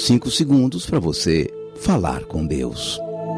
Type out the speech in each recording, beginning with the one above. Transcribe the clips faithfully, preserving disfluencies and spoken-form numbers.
Cinco segundos para você falar com Deus.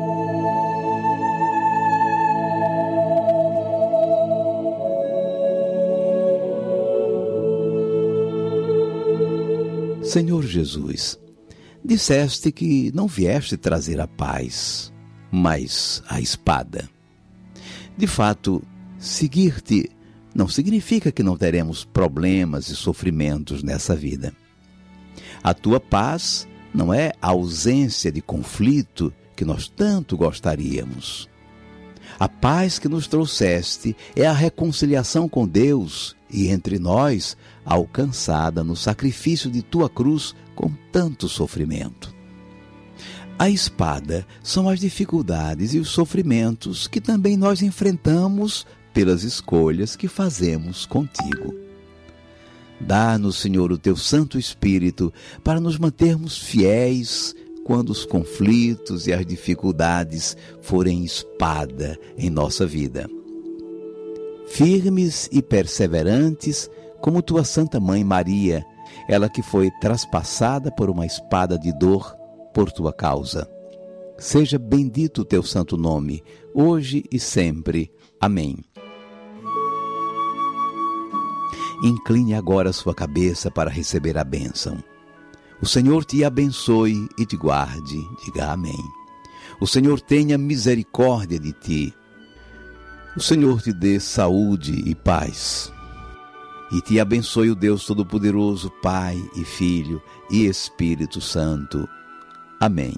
Senhor Jesus, disseste que não vieste trazer a paz, mas a espada. De fato, seguir-te não significa que não teremos problemas e sofrimentos nessa vida. A tua paz não é a ausência de conflito que nós tanto gostaríamos. A paz que nos trouxeste é a reconciliação com Deus e entre nós, alcançada no sacrifício de tua cruz com tanto sofrimento. A espada são as dificuldades e os sofrimentos que também nós enfrentamos pelas escolhas que fazemos contigo. Dá-nos, Senhor, o teu Santo Espírito para nos mantermos fiéis quando os conflitos e as dificuldades forem espada em nossa vida. Firmes e perseverantes como tua Santa Mãe Maria, ela que foi traspassada por uma espada de dor por tua causa. Seja bendito o teu santo nome, hoje e sempre. Amém. Incline agora a sua cabeça para receber a bênção. O Senhor te abençoe e te guarde. Diga amém. O Senhor tenha misericórdia de ti. O Senhor te dê saúde e paz. E te abençoe o Deus Todo-Poderoso, Pai e Filho e Espírito Santo. Amém.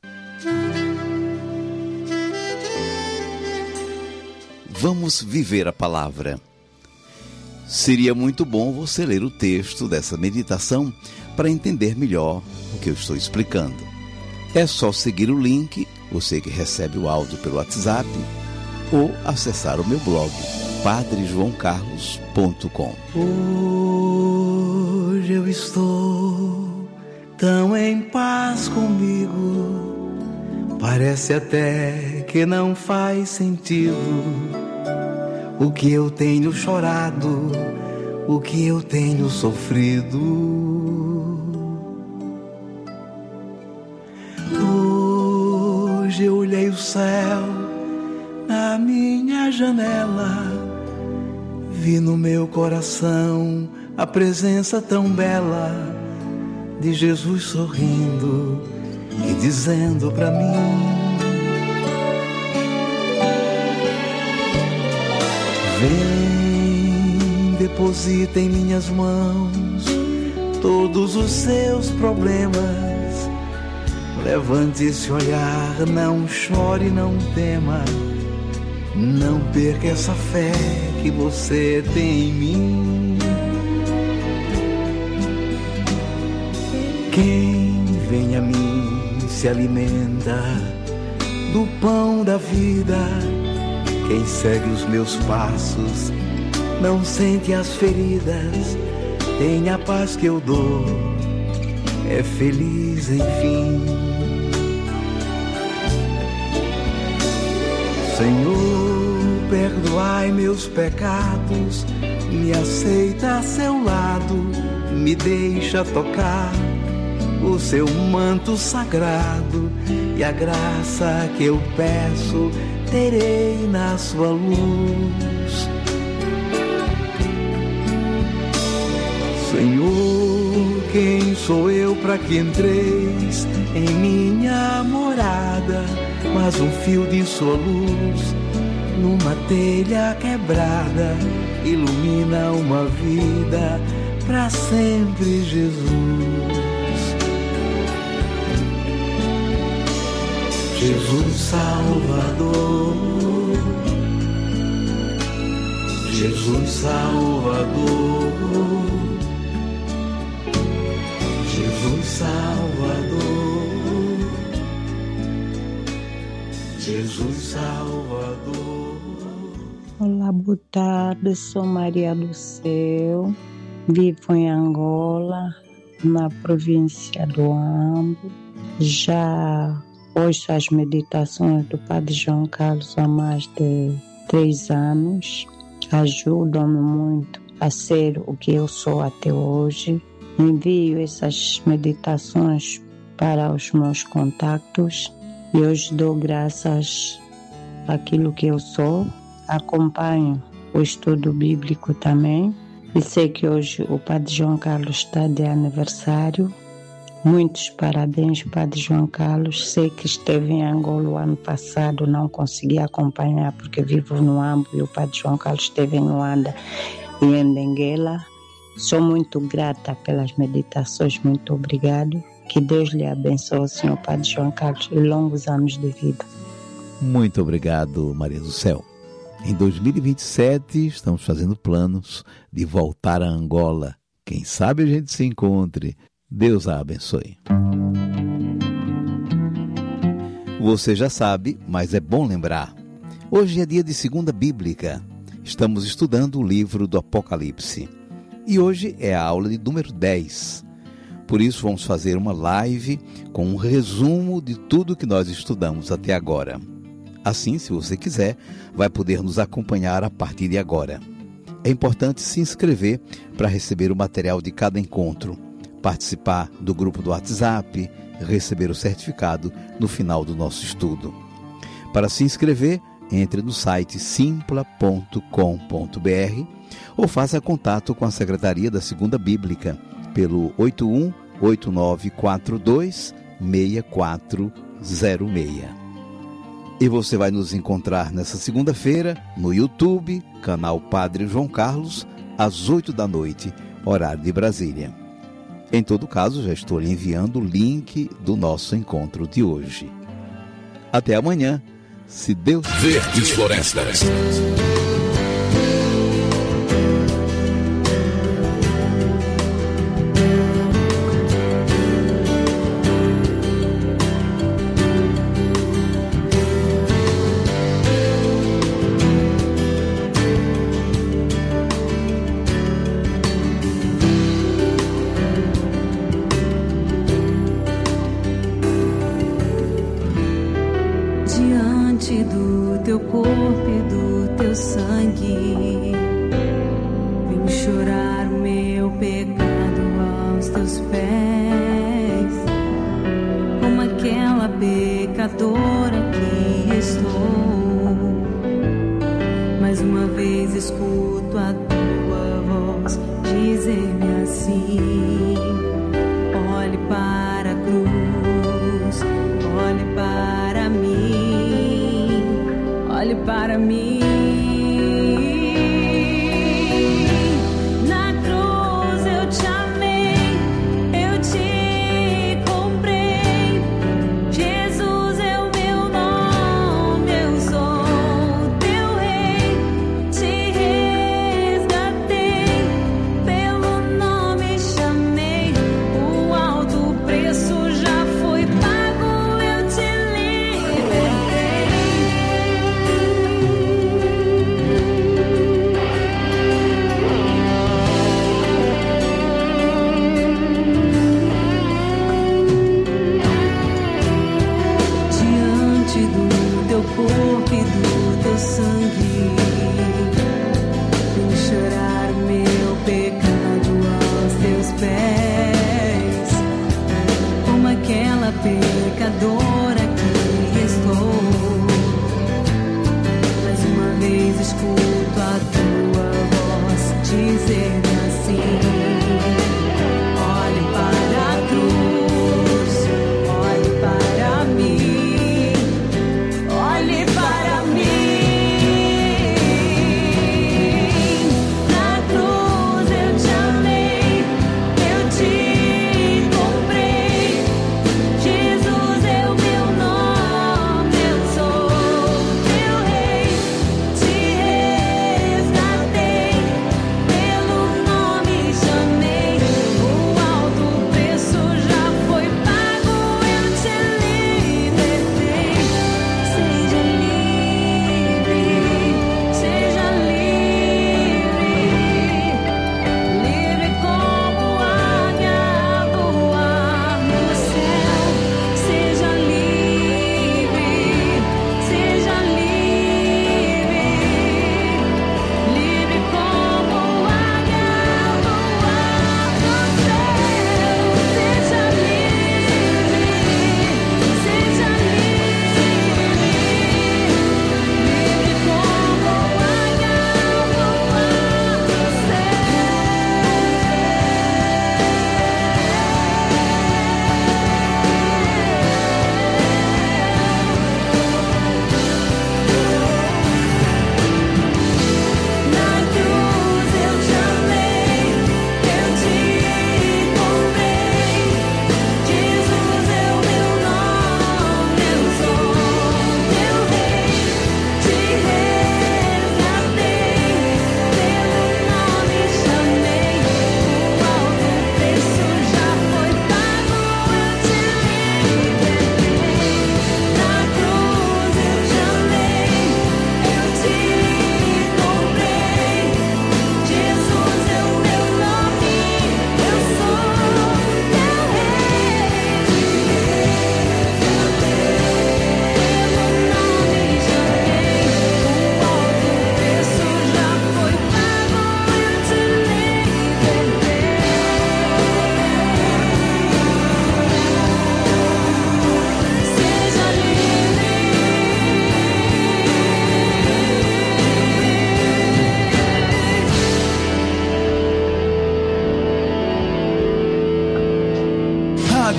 Vamos viver a palavra. Seria muito bom você ler o texto dessa meditação para entender melhor o que eu estou explicando. É só seguir o link, você que recebe o áudio pelo WhatsApp, ou acessar o meu blog, padre joão carlos ponto com. Hoje eu estou tão em paz comigo, parece até que não faz sentido o que eu tenho chorado, o que eu tenho sofrido. Hoje eu olhei o céu na minha janela, vi no meu coração a presença tão bela de Jesus sorrindo e dizendo pra mim: vem, deposita em minhas mãos todos os seus problemas. Levante esse olhar, não chore, não tema, não perca essa fé que você tem em mim. Quem vem a mim se alimenta do pão da vida. Quem segue os meus passos não sente as feridas. Tem a paz que eu dou, é feliz enfim. Senhor, perdoai meus pecados, me aceita a seu lado, me deixa tocar o seu manto sagrado, e a graça que eu peço terei na sua luz. Senhor, quem sou eu para que entreis em minha morada? Mas um fio de sua luz numa telha quebrada ilumina uma vida para sempre, Jesus. Jesus Salvador, Jesus Salvador, Jesus Salvador, Jesus Salvador. Olá, boa tarde, sou Maria do Céu, vivo em Angola, na província do Ambo. Já ouço as meditações do Padre João Carlos há mais de três anos. Ajudam-me muito a ser o que eu sou até hoje. Envio essas meditações para os meus contactos e hoje dou graças àquilo que eu sou. Acompanho o estudo bíblico também e sei que hoje o Padre João Carlos está de aniversário. Muitos parabéns, Padre João Carlos. Sei que esteve em Angola o ano passado, não consegui acompanhar porque vivo no Ambo e o Padre João Carlos esteve em Luanda e em Benguela. Sou muito grata pelas meditações, muito obrigado. Que Deus lhe abençoe, senhor Padre João Carlos, e longos anos de vida. Muito obrigado, Maria do Céu. Em dois mil e vinte e sete, estamos fazendo planos de voltar a Angola. Quem sabe a gente se encontre. Deus a abençoe. Você já sabe, mas é bom lembrar. Hoje é dia de segunda bíblica. Estamos estudando o livro do Apocalipse. E hoje é a aula de número dez. Por isso vamos fazer uma live com um resumo de tudo que nós estudamos até agora. Assim, se você quiser, vai poder nos acompanhar a partir de agora. É importante se inscrever para receber o material de cada encontro, participar do grupo do WhatsApp, receber o certificado no final do nosso estudo. Para se inscrever, entre no site simpla ponto com ponto b r ou faça contato com a Secretaria da Segunda Bíblica pelo oito um oito nove quatro dois seis quatro zero seis. E você vai nos encontrar nessa segunda-feira no YouTube, canal Padre João Carlos, às oito da noite, horário de Brasília. Em todo caso, já estou lhe enviando o link do nosso encontro de hoje. Até amanhã, se Deus... Verdes Florestas.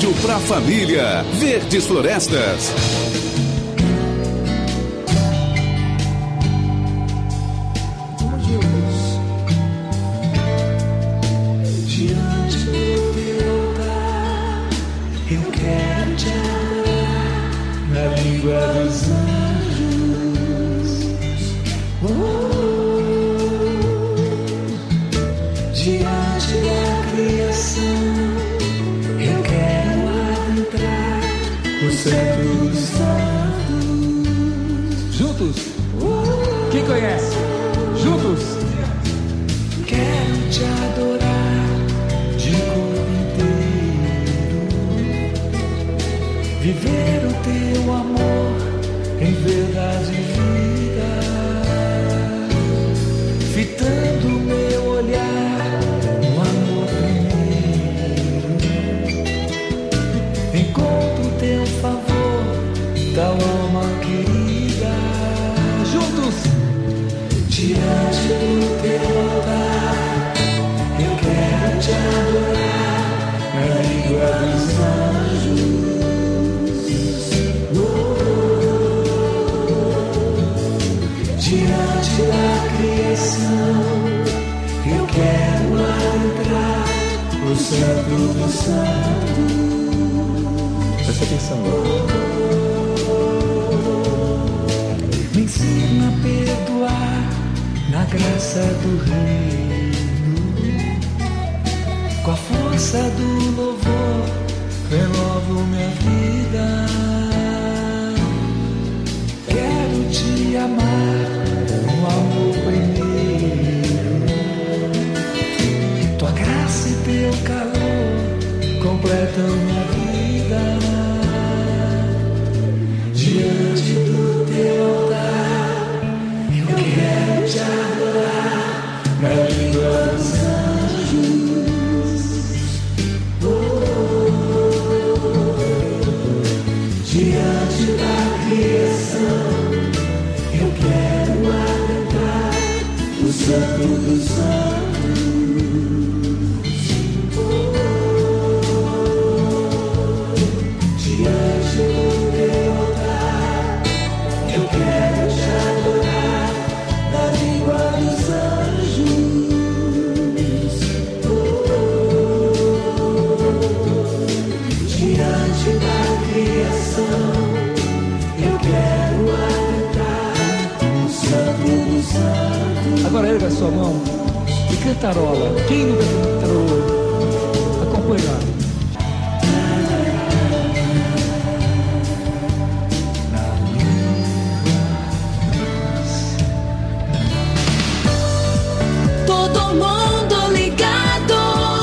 rádio pra família. Verdes Florestas. Dos anjos, oh, diante da criação, eu quero adentrar o centro dos santos. Juntos? Oh, quem conhece? Juntos? Quero te adorar de corpo inteiro, viver o teu amor em verdade e vida, fitando meu olhar no amor primeiro. Encontro teu favor, tal alma querida. Juntos, diante do teu altar, eu quero te adorar na língua dos anjos. Diante da criação, eu quero adentrar o santo dos santos. Presta atenção. Me ensina a perdoar na graça do reino, com a força do louvor, renovo minha vida. Quero te amar com amor primeiro. Tua graça e teu calor completam minha vida. Diante do teu altar, eu quero te adorar na língua dos anjos. Oh, diante da criação, eu quero adentrar o santo dos santos. Oh, diante do teu altar, eu quero te adorar na língua dos anjos. Oh, diante da criação, eu quero adentrar o santo dos santos. Agora erga sua mão e cantarola. Quem nunca cantarolou? Acompanha. Todo mundo ligado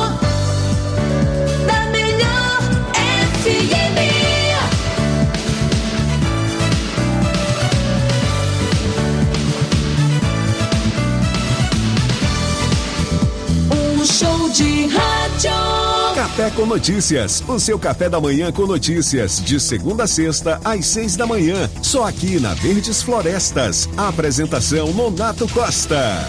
na melhor F M. Um show de rádio. Café com Notícias, o seu café da manhã com notícias, de segunda a sexta, às seis da manhã, só aqui na Verdes Florestas. A apresentação Nonato Costa.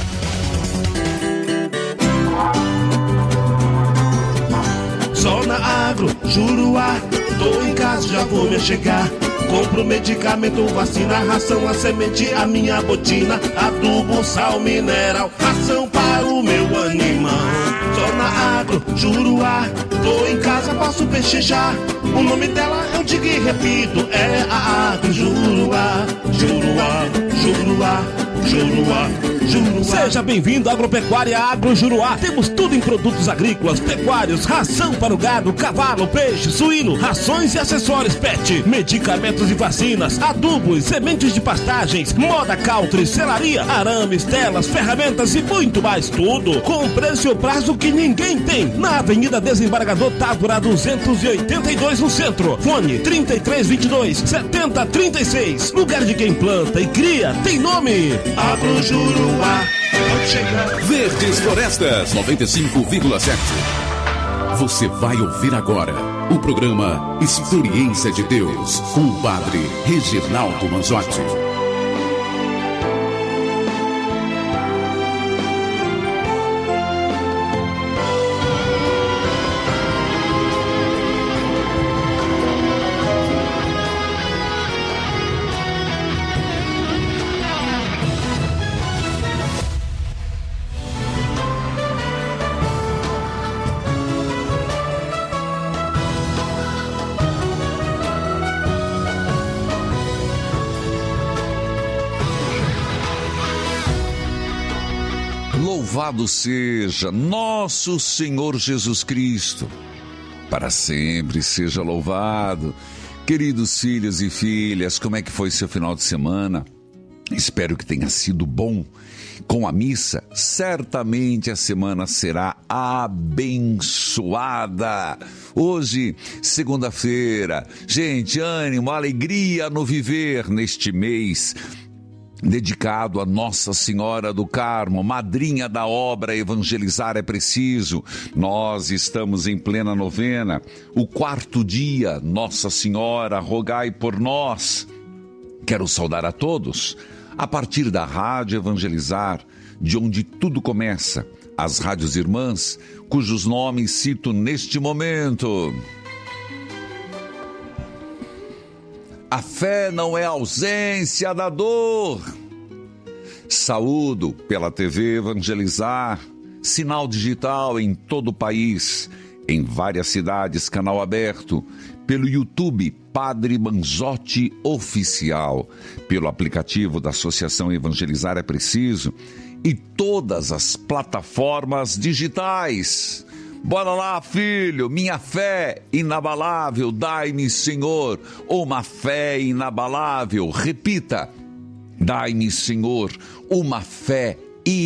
Zona Agro, Juruá, tô em casa, já vou me chegar. Compro medicamento, vacina, ração, a semente, a minha botina, adubo, sal mineral, ração para o meu animal. Zona Agro, Juruá, tô em casa, posso peixejar. O nome dela eu digo e repito, é a Agro Juruá, Juruá, Juruá, Juruá, Juruá. Seja bem-vindo à Agropecuária Agro Juruá. Temos tudo em produtos agrícolas, pecuários, ração para o gado, cavalo, peixe, suíno, rações e acessórios pet, medicamentos e vacinas, adubos, sementes de pastagens, moda country, selaria, arames, telas, ferramentas e muito mais, tudo com preço e prazo que ninguém tem. Na Avenida Desembargador Távora duzentos e oitenta e dois no centro. Fone trinta e três, vinte e dois, setenta, trinta e seis. Lugar de quem planta e cria tem nome. Agro Juruá. Pode chegar. Verdes Florestas noventa e cinco vírgula sete. Você vai ouvir agora o programa Experiência de Deus com o padre Reginaldo Manzotti. Louvado seja nosso Senhor Jesus Cristo. Para sempre seja louvado. Queridos filhos e filhas, como é que foi seu final de semana? Espero que tenha sido bom. Com a missa, certamente a semana será abençoada. Hoje, segunda-feira, gente, ânimo, alegria no viver neste mês dedicado a Nossa Senhora do Carmo, madrinha da obra Evangelizar é Preciso. Nós estamos em plena novena, o quarto dia. Nossa Senhora, rogai por nós. Quero saudar a todos, a partir da Rádio Evangelizar, de onde tudo começa, as rádios irmãs, cujos nomes cito neste momento. A fé não é ausência da dor. Saúdo pela T V Evangelizar, sinal digital em todo o país, em várias cidades, canal aberto, pelo YouTube Padre Manzotti Oficial, pelo aplicativo da Associação Evangelizar é Preciso e todas as plataformas digitais. Bora lá, filho, minha fé inabalável, dai-me, Senhor, uma fé inabalável. Repita, dai-me, Senhor, uma fé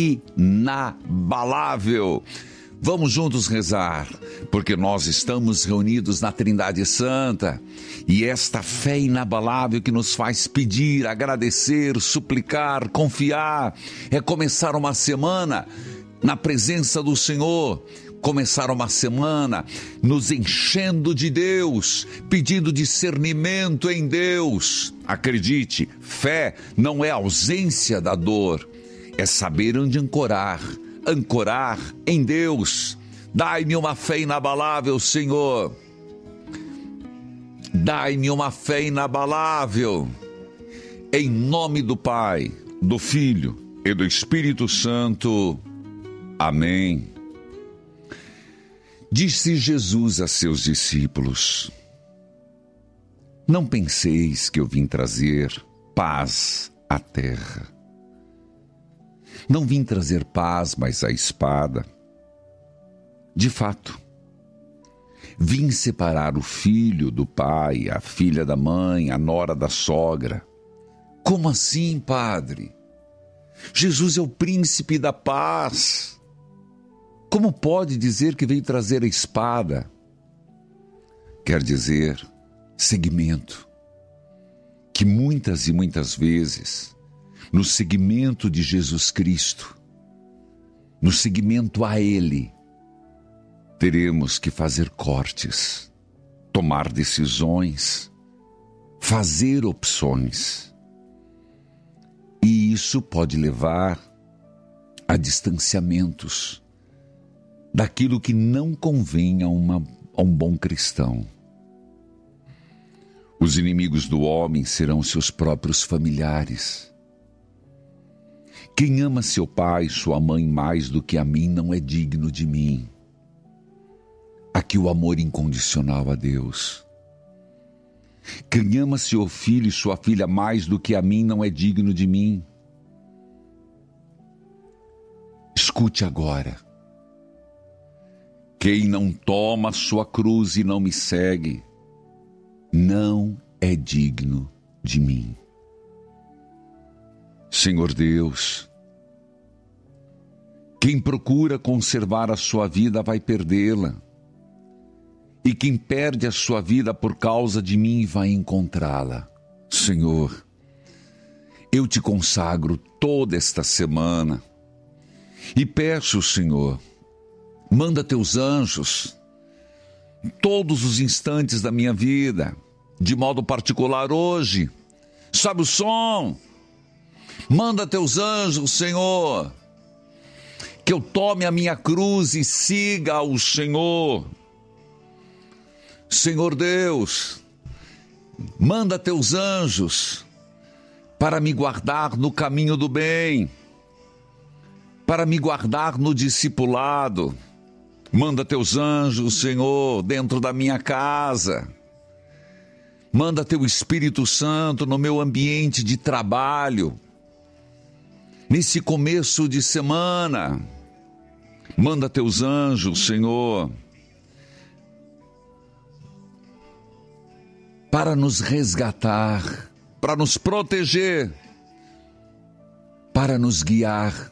inabalável. Vamos juntos rezar, porque nós estamos reunidos na Trindade Santa e esta fé inabalável que nos faz pedir, agradecer, suplicar, confiar, é começar uma semana na presença do Senhor. Começar uma semana nos enchendo de Deus, pedindo discernimento em Deus. Acredite, fé não é ausência da dor, é saber onde ancorar, ancorar em Deus. Dai-me uma fé inabalável, Senhor. Dai-me uma fé inabalável. Em nome do Pai, do Filho e do Espírito Santo. Amém. Disse Jesus a seus discípulos: não penseis que eu vim trazer paz à terra. Não vim trazer paz, mas a espada. De fato, vim separar o filho do pai, a filha da mãe, a nora da sogra. Como assim, Padre? Jesus é o príncipe da paz. Como pode dizer que veio trazer a espada? Quer dizer, seguimento. Que muitas e muitas vezes, no seguimento de Jesus Cristo, no seguimento a Ele, teremos que fazer cortes, tomar decisões, fazer opções. E isso pode levar a distanciamentos daquilo que não convém a, uma, a um bom cristão. Os inimigos do homem serão seus próprios familiares. Quem ama seu pai, sua mãe mais do que a mim não é digno de mim. Aqui o amor incondicional a Deus. Quem ama seu filho e sua filha mais do que a mim não é digno de mim. Escute agora. Quem não toma sua cruz e não me segue, não é digno de mim. Senhor Deus, quem procura conservar a sua vida vai perdê-la. E quem perde a sua vida por causa de mim vai encontrá-la. Senhor, eu te consagro toda esta semana e peço, Senhor, manda teus anjos todos os instantes da minha vida, de modo particular hoje. Sabe o som? Manda teus anjos, Senhor, que eu tome a minha cruz e siga ao Senhor. Senhor Deus, manda teus anjos para me guardar no caminho do bem, para me guardar no discipulado. Manda teus anjos, Senhor, dentro da minha casa. Manda teu Espírito Santo no meu ambiente de trabalho. Nesse começo de semana, Manda teus anjos, Senhor, para nos resgatar, para nos proteger, para nos guiar.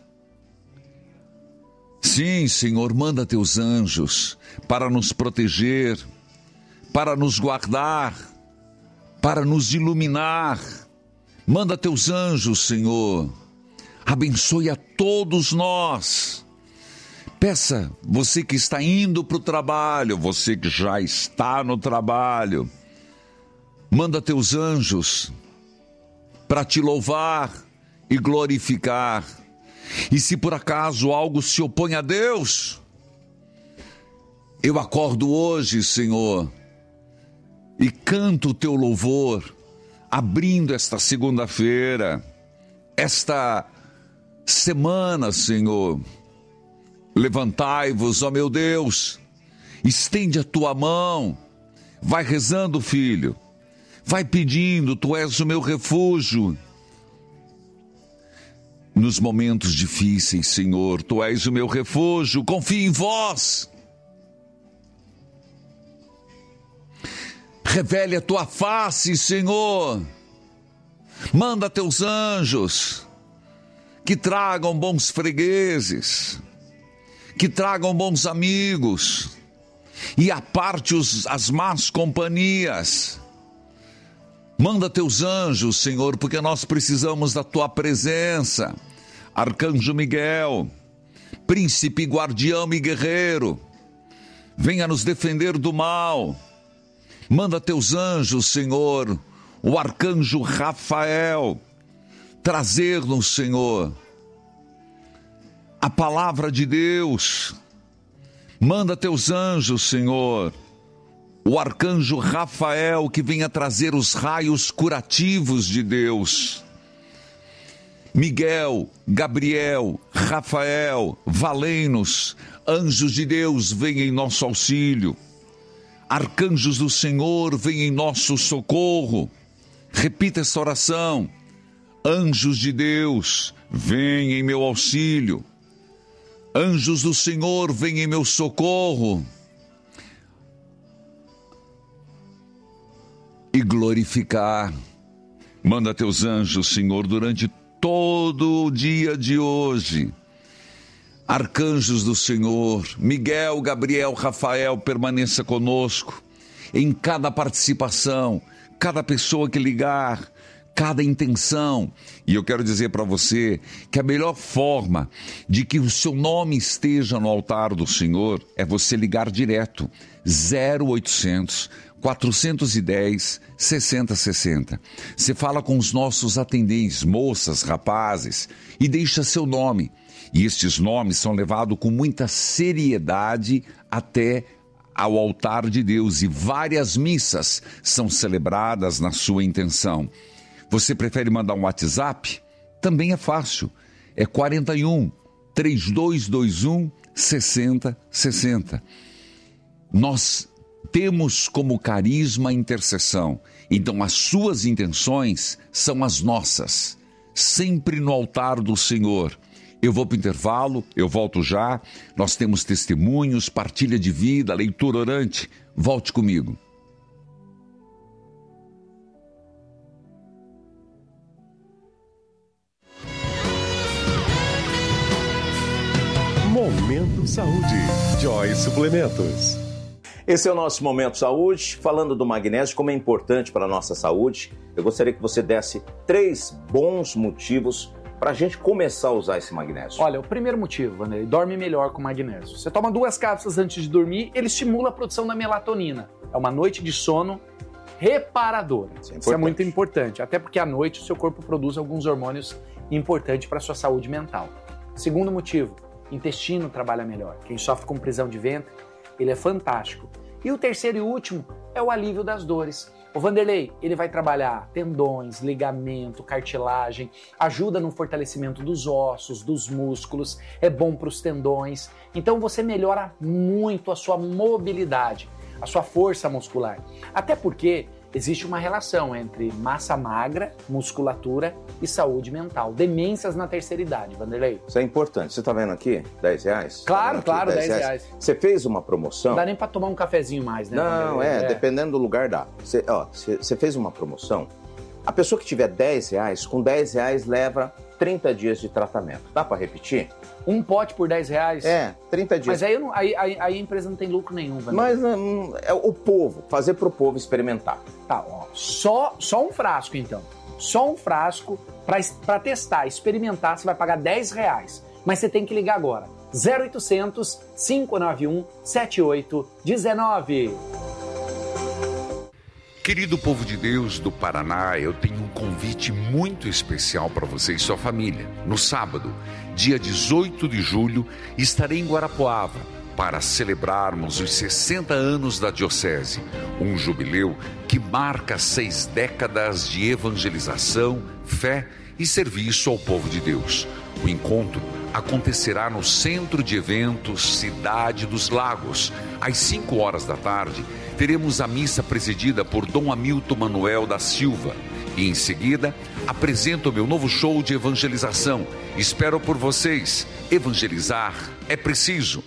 Sim, Senhor, manda teus anjos para nos proteger, para nos guardar, para nos iluminar. Manda teus anjos, Senhor. Abençoe a todos nós. Peça, você que está indo para o trabalho, você que já está no trabalho, manda teus anjos para te louvar e glorificar. E se por acaso algo se opõe a Deus, eu acordo hoje, Senhor, e canto o teu louvor, abrindo esta segunda-feira, esta semana, Senhor. Levantai-vos, ó meu Deus, estende a tua mão, vai rezando, filho, vai pedindo, tu és o meu refúgio. Nos momentos difíceis, Senhor, tu és o meu refúgio, confio em vós. Revele a tua face, Senhor. Manda teus anjos que tragam bons fregueses, que tragam bons amigos e aparte os, as más companhias. Manda teus anjos, Senhor, porque nós precisamos da tua presença. Arcanjo Miguel, príncipe, guardião e guerreiro, venha nos defender do mal. Manda teus anjos, Senhor, o arcanjo Rafael, trazer-nos, Senhor, a palavra de Deus. Manda teus anjos, Senhor, o arcanjo Rafael, que venha trazer os raios curativos de Deus. Miguel, Gabriel, Rafael, valei-nos, anjos de Deus, venham em nosso auxílio. Arcanjos do Senhor, venham em nosso socorro. Repita essa oração. Anjos de Deus, venham em meu auxílio. Anjos do Senhor, venham em meu socorro. E glorificar. Manda teus anjos, Senhor, durante todo o dia de hoje. Arcanjos do Senhor, Miguel, Gabriel, Rafael, permaneça conosco em cada participação, cada pessoa que ligar, cada intenção. E eu quero dizer para você que a melhor forma de que o seu nome esteja no altar do Senhor é você ligar direto, zero oitocentos, quatrocentos e dez, sessenta sessenta. Você fala com os nossos atendentes, moças, rapazes, e deixa seu nome. E estes nomes são levados com muita seriedade até ao altar de Deus, e várias missas são celebradas na sua intenção. Você prefere mandar um WhatsApp? Também é fácil. É quarenta e um, trinta e dois vinte e um, sessenta sessenta. Nós temos como carisma a intercessão. Então as suas intenções são as nossas, sempre no altar do Senhor. Eu vou para o intervalo, eu volto já. Nós temos testemunhos, partilha de vida, leitura orante. Volte comigo. Momento Saúde. Joy Suplementos. Esse é o nosso Momento Saúde, falando do magnésio, como é importante para a nossa saúde. Eu gostaria que você desse três bons motivos para a gente começar a usar esse magnésio. Olha, o primeiro motivo, Vanderlei, dorme melhor com magnésio. Você toma duas cápsulas antes de dormir, ele estimula a produção da melatonina. É uma noite de sono reparadora. Isso é, Isso é muito importante, até porque à noite o seu corpo produz alguns hormônios importantes para a sua saúde mental. Segundo motivo, intestino trabalha melhor. Quem sofre com prisão de ventre, ele é fantástico. E o terceiro e último é o alívio das dores. O Vanderlei, ele vai trabalhar tendões, ligamento, cartilagem, ajuda no fortalecimento dos ossos, dos músculos, é bom para os tendões. Então você melhora muito a sua mobilidade, a sua força muscular. Até porque existe uma relação entre massa magra, musculatura e saúde mental. Demências na terceira idade, Vanderlei. Isso é importante. Você tá vendo aqui? dez reais? Claro, tá claro, dez reais. Você fez uma promoção? Não dá nem pra tomar um cafezinho mais, né? Não, é, é, dependendo do lugar dá. Você, ó, você, você fez uma promoção, a pessoa que tiver dez reais, com dez reais leva trinta dias de tratamento. Dá pra repetir? Um pote por dez reais? É, trinta dias. Mas aí, eu não, aí, aí, aí a empresa não tem lucro nenhum, Vanderlei. Mas hum, é o povo, fazer pro povo experimentar. Tá, ó, só, só um frasco então. Só um frasco pra, pra testar, experimentar, você vai pagar dez reais. Mas você tem que ligar agora. zero oitocentos, cinco nove um, sete oito um nove. Querido povo de Deus do Paraná, eu tenho um convite muito especial para você e sua família. No sábado, dia dezoito de julho, estarei em Guarapuava para celebrarmos os sessenta anos da Diocese, um jubileu que marca seis décadas de evangelização, fé e serviço ao povo de Deus. O encontro acontecerá no Centro de Eventos Cidade dos Lagos. Às cinco horas da tarde, teremos a missa presidida por Dom Hamilton Manuel da Silva. E em seguida, apresento o meu novo show de evangelização. Espero por vocês. Evangelizar é preciso.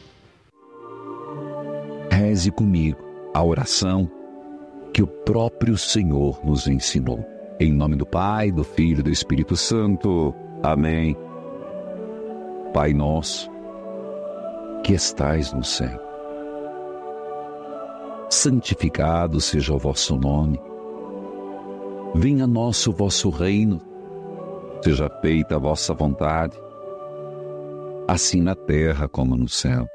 Reze comigo a oração que o próprio Senhor nos ensinou. Em nome do Pai, do Filho e do Espírito Santo. Amém. Pai nosso, que estais no céu, santificado seja o vosso nome. Venha a nós o vosso reino, seja feita a vossa vontade, assim na terra como no céu.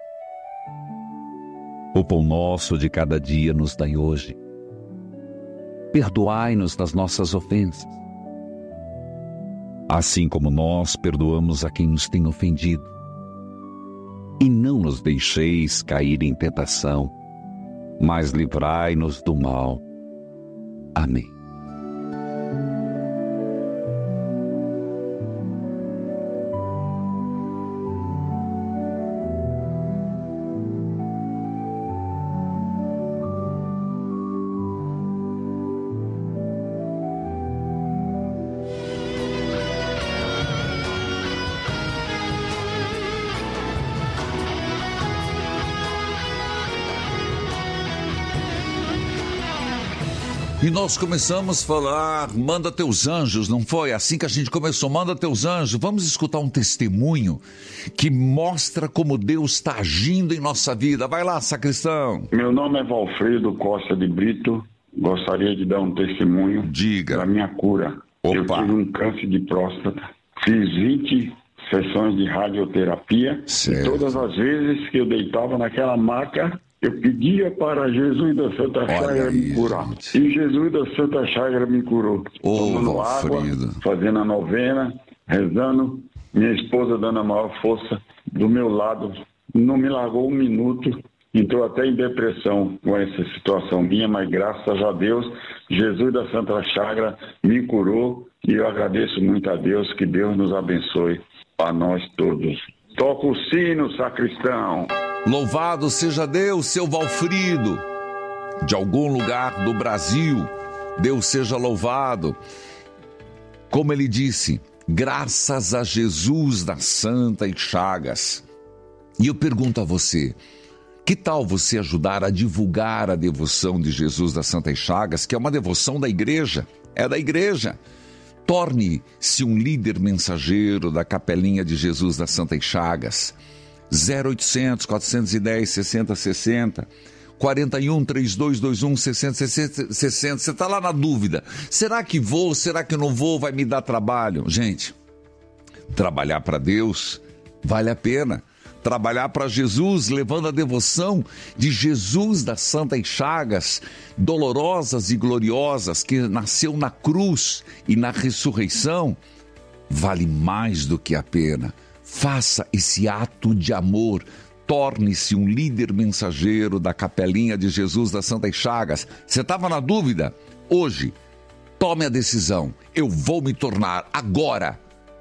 O pão nosso de cada dia nos dai hoje. Perdoai-nos das nossas ofensas, assim como nós perdoamos a quem nos tem ofendido. E não nos deixeis cair em tentação, mas livrai-nos do mal. Amém. E nós começamos a falar, manda teus anjos, não foi? Assim que a gente começou, manda teus anjos. Vamos escutar um testemunho que mostra como Deus está agindo em nossa vida. Vai lá, sacristão. Meu nome é Valfredo Costa de Brito. Gostaria de dar um testemunho. Diga. Da minha cura. Opa. Eu tive um câncer de próstata. Fiz vinte sessões de radioterapia. Certo. E todas as vezes que eu deitava naquela maca, eu pedia para Jesus da Santa Chagra me curar. Gente. E Jesus da Santa Chagra me curou. Ô, tomando água, fazendo a novena, rezando. Minha esposa dando a maior força do meu lado. Não me largou um minuto. Entrou até em depressão com essa situação minha, mas graças a Deus, Jesus da Santa Chagra me curou. E eu agradeço muito a Deus. Que Deus nos abençoe a nós todos. Toca o sino, sacristão. Louvado seja Deus, seu Valfrido, de algum lugar do Brasil. Deus seja louvado. Como ele disse, graças a Jesus da Santa Chagas. E eu pergunto a você, que tal você ajudar a divulgar a devoção de Jesus da Santa Chagas, que é uma devoção da igreja, é da igreja. Torne-se um líder mensageiro da Capelinha de Jesus da Santa Chagas. zero oitocentos, quatrocentos e dez, sessenta sessenta, quarenta e um, trinta e dois, vinte e um, sessenta sessenta. Você está lá na dúvida. Será que vou? Será que não vou? Vai me dar trabalho? Gente, trabalhar para Deus vale a pena. Trabalhar para Jesus, levando a devoção de Jesus das Santas Chagas, dolorosas e gloriosas, que nasceu na cruz e na ressurreição, vale mais do que a pena. Faça esse ato de amor, torne-se um líder mensageiro da Capelinha de Jesus das Santas Chagas. Você estava na dúvida? Hoje, tome a decisão. Eu vou me tornar agora.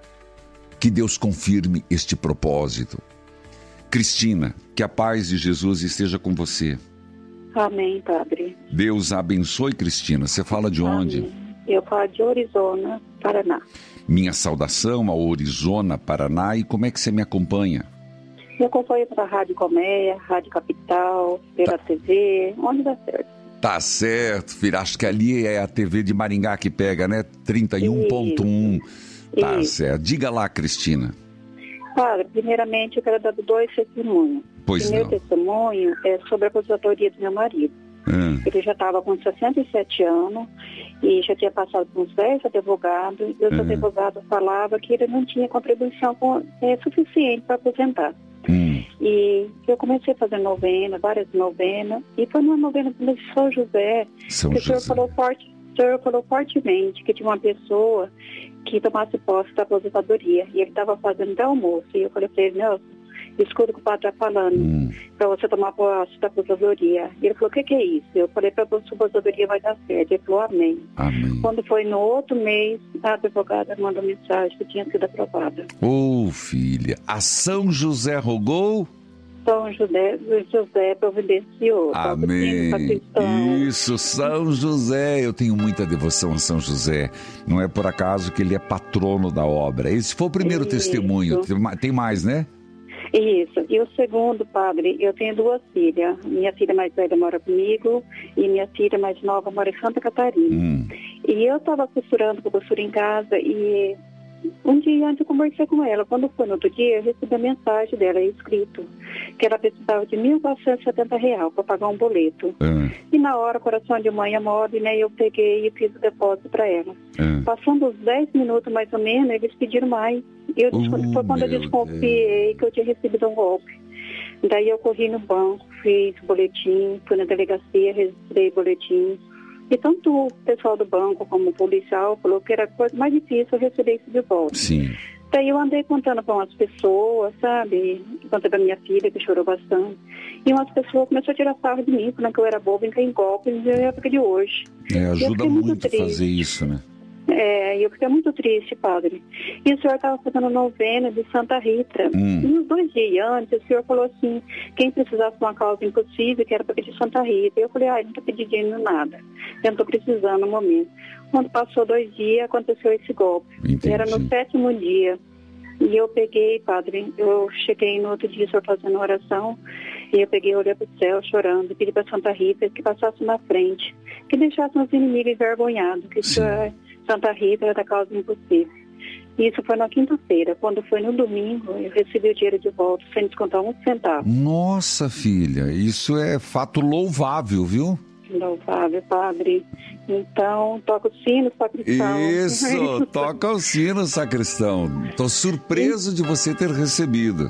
Que Deus confirme este propósito. Cristina, que a paz de Jesus esteja com você. Amém, Padre. Deus abençoe, Cristina. Você fala de onde? Amém. Eu falo de Orizona, Paraná. Minha saudação a Orizona, Paraná. E como é que você me acompanha? Eu acompanho pela Rádio Colmeia, Rádio Capital, pela tá. T V, onde dá certo. Tá certo, filho. Acho que ali é a T V de Maringá que pega, né? trinta e um ponto um. Tá Isso. certo. Diga lá, Cristina. Padre, primeiramente eu quero dar dois testemunhos. Pois o primeiro não. testemunho é sobre a aposentadoria do meu marido. Hum. Ele já estava com sessenta e sete anos e já tinha passado por uns dez advogados. E os hum. advogados falavam que ele não tinha contribuição com, é, suficiente para aposentar. Hum. E eu comecei a fazer novena, várias novenas. E foi numa novena de São José São que José. o senhor falou forte. O senhor falou fortemente que tinha uma pessoa que tomasse posse da aposentadoria. E ele estava fazendo até almoço. E eu falei para ele, Nelson, escuta o que o padre está falando, hum. para você tomar posse da aposentadoria. E ele falou, o que, que é isso? Eu falei, para a aposentadoria vai dar certo. Ele falou, amém. amém. Quando foi no outro mês, a advogada mandou mensagem que tinha sido aprovada. Ô, oh, filha, a São José rogou? São José, José providenciou. Amém. Isso, São José. Eu tenho muita devoção a São José. Não é por acaso que ele é patrono da obra. Esse foi o primeiro Isso. testemunho. Tem mais, né? Isso. E o segundo, padre, eu tenho duas filhas. Minha filha mais velha mora comigo e minha filha mais nova mora em Santa Catarina. Hum. E eu estava costurando com costura em casa e um dia antes eu conversei com ela. Quando foi no outro dia, eu recebi a mensagem dela escrito que ela precisava de mil quatrocentos e setenta reais para pagar um boleto. Hum. E na hora, coração de mãe mole, né, eu peguei e fiz o depósito para ela. Hum. Passando uns dez minutos mais ou menos, eles pediram mais. Eu, uh, foi quando eu desconfiei Deus. que eu tinha recebido um golpe. Daí eu corri no banco, fiz boletim, fui na delegacia, registrei boletim. E tanto o pessoal do banco como o policial falou que era a coisa mais difícil receber isso de volta. Sim. Daí eu andei contando para umas pessoas, sabe? Contei para minha filha, que chorou bastante. E umas pessoas começaram a tirar sarro de mim, falando que eu era boba, entrei em golpe, na época de hoje. É, ajuda muito, muito fazer isso, né? É, eu fiquei muito triste, padre. E o senhor estava fazendo novena de Santa Rita. Hum. E uns dois dias antes, o senhor falou assim, quem precisasse de uma causa impossível, que era para pedir Santa Rita. E eu falei, ah, não estou pedindo nada. Eu não estou precisando no momento. Quando passou dois dias, aconteceu esse golpe. Entendi. Era no sétimo dia. E eu peguei, padre, eu cheguei no outro dia, o senhor fazendo oração, e eu peguei, olhei para o céu, chorando, pedi para Santa Rita que passasse na frente, que deixasse os inimigos envergonhados, que isso é Santa Rita era da causa impossível. Isso foi na quinta-feira. Quando foi no domingo, eu recebi o dinheiro de volta, sem descontar um centavo. Nossa, filha, isso é fato louvável, viu? Louvável, padre. Então, toca o sino, sacristão. Isso, toca o sino, sacristão. Estou surpreso de você ter recebido.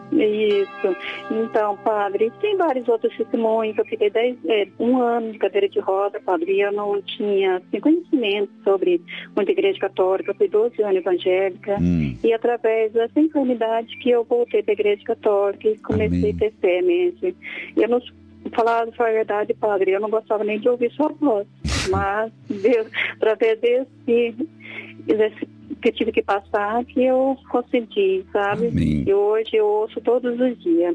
Isso. Então, padre, tem vários outros testemunhos. Eu fiquei dez, é, um ano de cadeira de roda, padre, e eu não tinha assim, conhecimento sobre muita igreja católica. Eu fui doze anos evangélica. Hum. E através dessa enfermidade que eu voltei para a igreja católica e comecei Amém. a ter fé mesmo. Eu não falar a verdade, padre, eu não gostava nem de ouvir sua voz. Mas, Deus, através desse, desse que eu tive que passar, que eu consegui, sabe? Amém. E hoje eu ouço todos os dias.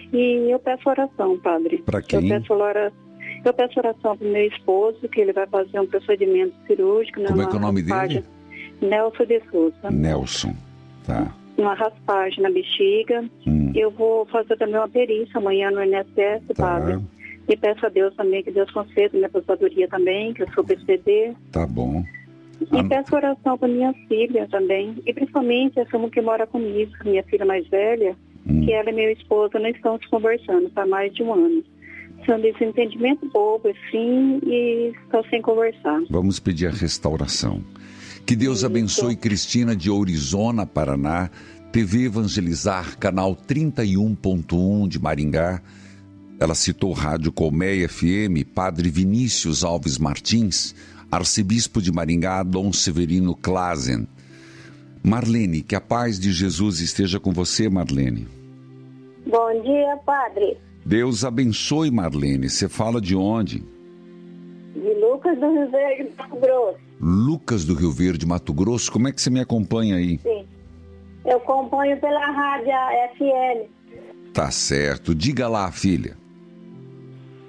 E eu peço oração, padre. Para quem? Eu peço oração. Eu peço oração para o meu esposo, que ele vai fazer um procedimento cirúrgico. Como é que é o nome dele? Nelson de Souza. Nelson, tá. Uma raspagem na bexiga. Hum. Eu vou fazer também uma perícia amanhã no I N S S, tá. padre. E peço a Deus também que Deus conceda minha aposentadoria também, que eu sou P C D. Tá bom. E ah, peço oração para minha filha também. E principalmente essa uma que mora comigo, minha filha mais velha, hum. que ela e meu esposo não estão se conversando há mais de um ano. São desentendimento bobo, assim, e estão sem conversar. Vamos pedir a restauração. Que Deus Isso. abençoe Cristina de Orizona, Paraná, T V Evangelizar, canal trinta e um ponto um de Maringá. Ela citou Rádio Colmeia F M, Padre Vinícius Alves Martins, Arcebispo de Maringá, Dom Severino Klazen. Marlene, que a paz de Jesus esteja com você, Marlene. Bom dia, padre. Deus abençoe, Marlene. Você fala de onde? De Lucas do Rio Verde, Mato Grosso. Lucas do Rio Verde, Mato Grosso. Como é que você me acompanha aí? Sim. Eu acompanho pela rádio F L. Tá certo. Diga lá, filha.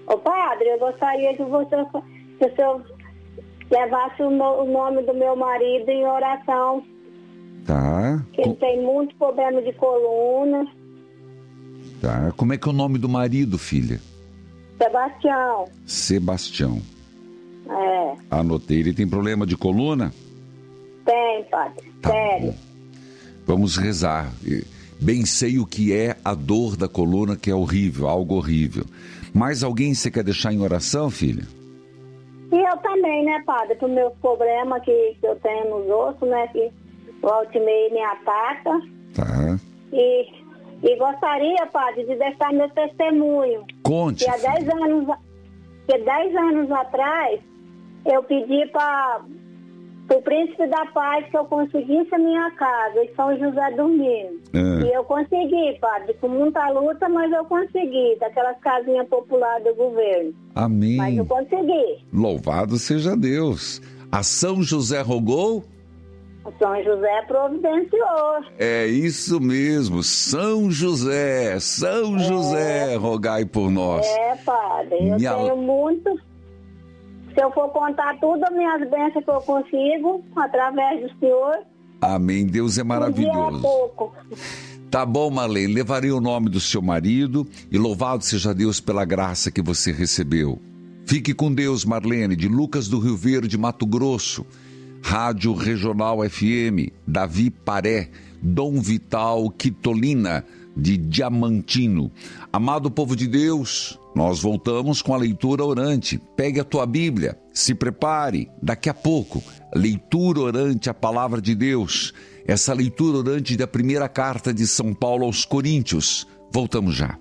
Ô padre, eu gostaria que você, que o senhor levasse o, no, o nome do meu marido em oração. Tá. Que ele tem muito problema de coluna. Tá. Como é que é o nome do marido, filha? Sebastião. Sebastião. É. Anotei. Ele tem problema de coluna? Tem, padre. Tá Sério. bom. Vamos rezar. Bem sei o que é a dor da coluna, que é horrível, algo horrível. Mais alguém você quer deixar em oração, filha? E eu também, né, padre? Para os meus problemas que, que eu tenho nos ossos, né? Que o Altimei me ataca. Tá. E, e gostaria, padre, de deixar meu testemunho. Conte. Que há dez anos, que dez anos atrás, eu pedi para o Príncipe da Paz que eu conseguisse a minha casa em São José do Minas. É. E eu consegui, padre, com muita luta, mas eu consegui, daquelas casinhas populares do governo. Amém. Mas eu consegui. Louvado seja Deus. A São José rogou? São José providenciou. É isso mesmo, São José, São José, é, rogai por nós. É, padre, eu Minha... tenho muito. Se eu for contar tudo as minhas bênçãos que eu consigo, através do Senhor. Amém, Deus é maravilhoso. Um dia é pouco. Tá bom, Marlene, levarei o nome do seu marido e louvado seja Deus pela graça que você recebeu. Fique com Deus, Marlene, de Lucas do Rio Verde, Mato Grosso. Rádio Regional F M, Davi Paré, Dom Vital Quitolina, de Diamantino. Amado povo de Deus, nós voltamos com a leitura orante. Pegue a tua Bíblia, se prepare, daqui a pouco, leitura orante, a palavra de Deus. Essa leitura orante da primeira carta de São Paulo aos Coríntios. Voltamos já.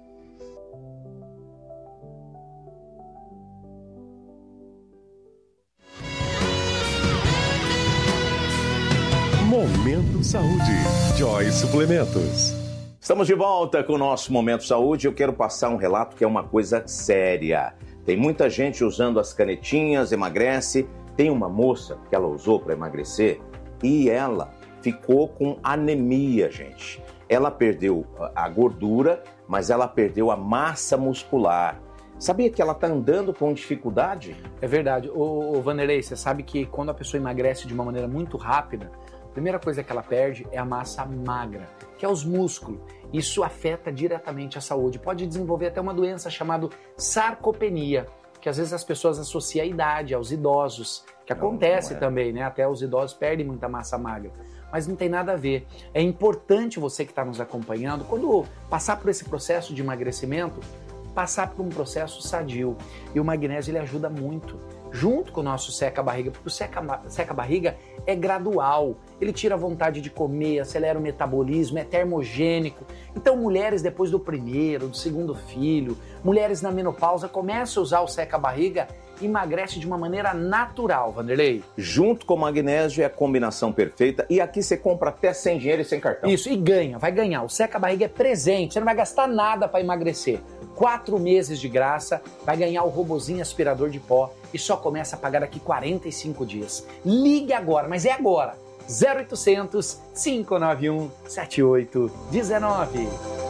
Momento Saúde. Joy Suplementos. Estamos de volta com o nosso Momento Saúde. Eu quero passar um relato que é uma coisa séria. Tem muita gente usando as canetinhas, emagrece. Tem uma moça que ela usou para emagrecer e ela ficou com anemia, gente. Ela perdeu a gordura, mas ela perdeu a massa muscular. Sabia que ela está andando com dificuldade? É verdade. Ô, ô Vanderlei, você sabe que quando a pessoa emagrece de uma maneira muito rápida, a primeira coisa que ela perde é a massa magra, que é os músculos. Isso afeta diretamente a saúde. Pode desenvolver até uma doença chamada sarcopenia, que às vezes as pessoas associam à idade, aos idosos, que não, acontece não é. também, né? Até os idosos perdem muita massa magra. Mas não tem nada a ver. É importante você que está nos acompanhando, quando passar por esse processo de emagrecimento, passar por um processo sadio. E o magnésio ele ajuda muito, junto com o nosso seca-barriga, porque o seca-barriga é gradual. Ele tira a vontade de comer, acelera o metabolismo, é termogênico. Então, mulheres depois do primeiro, do segundo filho, mulheres na menopausa, começam a usar o seca-barriga e emagrece de uma maneira natural, Vanderlei. Junto com o magnésio é a combinação perfeita. E aqui você compra até sem dinheiro e sem cartão. Isso, e ganha, vai ganhar. O seca-barriga é presente, você não vai gastar nada para emagrecer. Quatro meses de graça, vai ganhar o robozinho aspirador de pó e só começa a pagar daqui quarenta e cinco dias. Ligue agora, mas é agora. zero oitocentos, cinco nove um, sete oito um nove.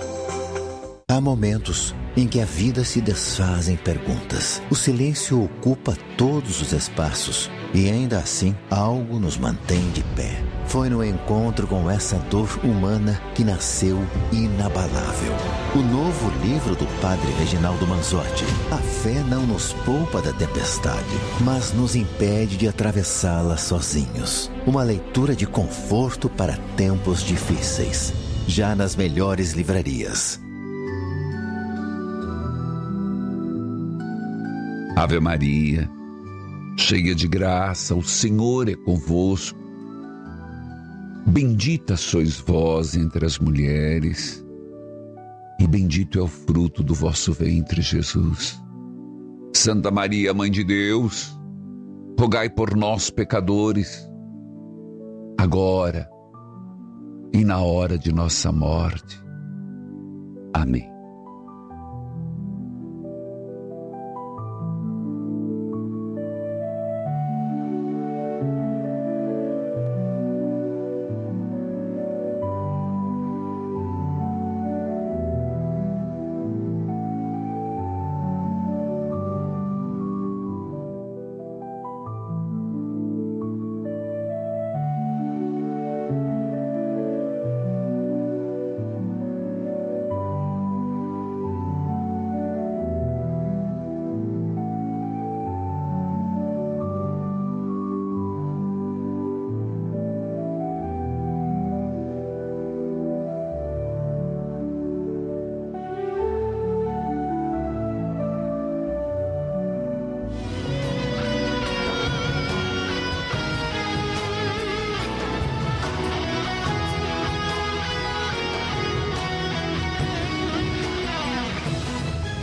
Há momentos em que a vida se desfaz em perguntas. O silêncio ocupa todos os espaços e ainda assim algo nos mantém de pé. Foi no encontro com essa dor humana que nasceu Inabalável, o novo livro do padre Reginaldo Manzotti. A fé não nos poupa da tempestade, mas nos impede de atravessá-la sozinhos. Uma leitura de conforto para tempos difíceis, já nas melhores livrarias. Ave Maria, cheia de graça, o Senhor é convosco. Bendita sois vós entre as mulheres, e bendito é o fruto do vosso ventre, Jesus. Santa Maria, Mãe de Deus, rogai por nós, pecadores, agora e na hora de nossa morte. Amém.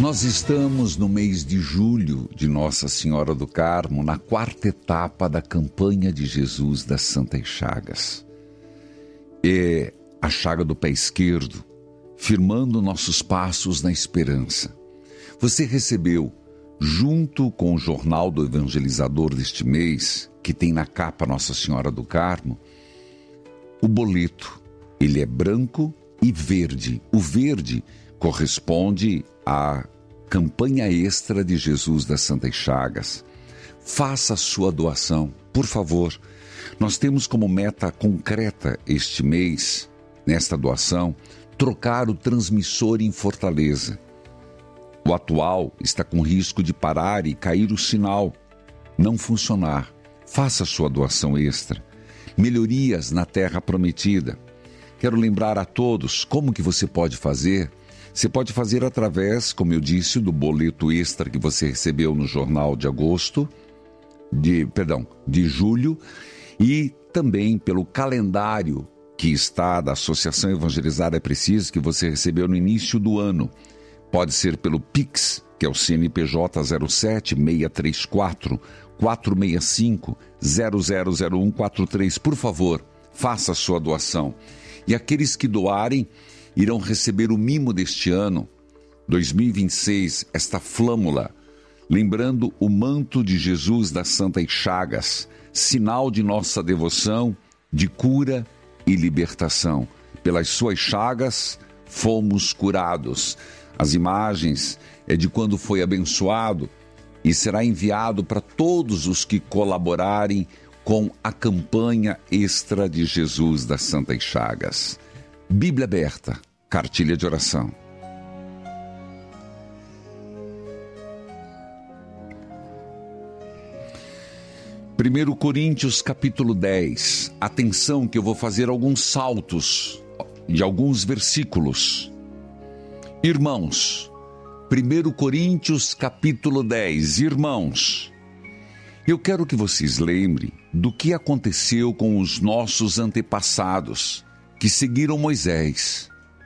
Nós estamos no mês de julho de Nossa Senhora do Carmo, na quarta etapa da campanha de Jesus das Santas Chagas. É a chaga do pé esquerdo, firmando nossos passos na esperança. Você recebeu, junto com o jornal do evangelizador deste mês, que tem na capa Nossa Senhora do Carmo, o boleto. Ele é branco e verde. O verde corresponde à campanha extra de Jesus das Santas Chagas. Faça a sua doação, por favor. Nós temos como meta concreta este mês, nesta doação, trocar o transmissor em Fortaleza. O atual está com risco de parar e cair o sinal, não funcionar. Faça a sua doação extra. Melhorias na Terra Prometida. Quero lembrar a todos como que você pode fazer. Você pode fazer através, como eu disse, do boleto extra que você recebeu no jornal de agosto, de, perdão, de julho, e também pelo calendário que está da Associação Evangelizar é Preciso, que você recebeu no início do ano. Pode ser pelo Pix, que é o C N P J zero sete seis três quatro, quatro seis cinco, zero zero zero um quatro três. Por favor, faça a sua doação. E aqueles que doarem irão receber o mimo deste ano, dois mil e vinte e seis, esta flâmula, lembrando o manto de Jesus das Santas Chagas, sinal de nossa devoção, de cura e libertação. Pelas suas chagas, fomos curados. As imagens é de quando foi abençoado e será enviado para todos os que colaborarem com a campanha extra de Jesus das Santas Chagas. Bíblia aberta, cartilha de oração. primeiro Coríntios capítulo dez. Atenção que eu vou fazer alguns saltos de alguns versículos. Irmãos, primeiro Coríntios capítulo dez. Irmãos, eu quero que vocês lembrem do que aconteceu com os nossos antepassados, que seguiram Moisés.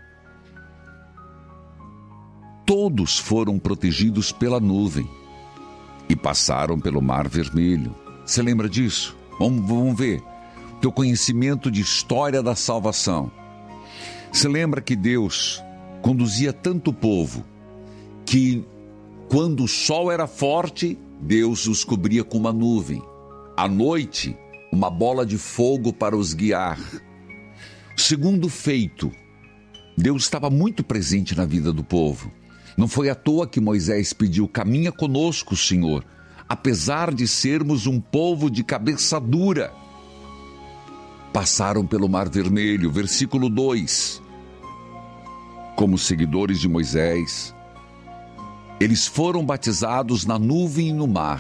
Todos foram protegidos pela nuvem e passaram pelo Mar Vermelho. Você lembra disso? Vamos, vamos ver. Teu conhecimento de história da salvação. Você lembra que Deus conduzia tanto o povo que quando o sol era forte, Deus os cobria com uma nuvem. À noite, uma bola de fogo para os guiar. Segundo feito, Deus estava muito presente na vida do povo. Não foi à toa que Moisés pediu: caminha conosco, Senhor, apesar de sermos um povo de cabeça dura. Passaram pelo Mar Vermelho, versículo dois. Como seguidores de Moisés, eles foram batizados na nuvem e no mar.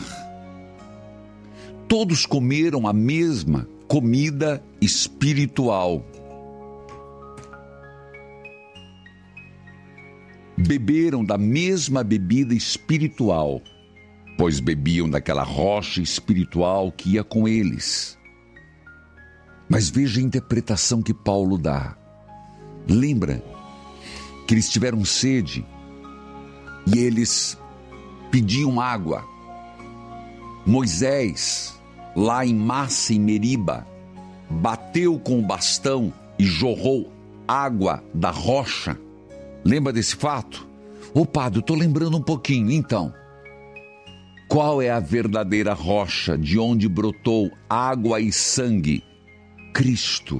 Todos comeram a mesma comida espiritual. Beberam da mesma bebida espiritual, pois bebiam daquela rocha espiritual que ia com eles. Mas veja a interpretação que Paulo dá. Lembra que eles tiveram sede e eles pediam água. Moisés, lá em Massa e Meriba, bateu com o bastão e jorrou água da rocha. Lembra desse fato? Ô padre, eu estou lembrando um pouquinho. Então, qual é a verdadeira rocha de onde brotou água e sangue? Cristo.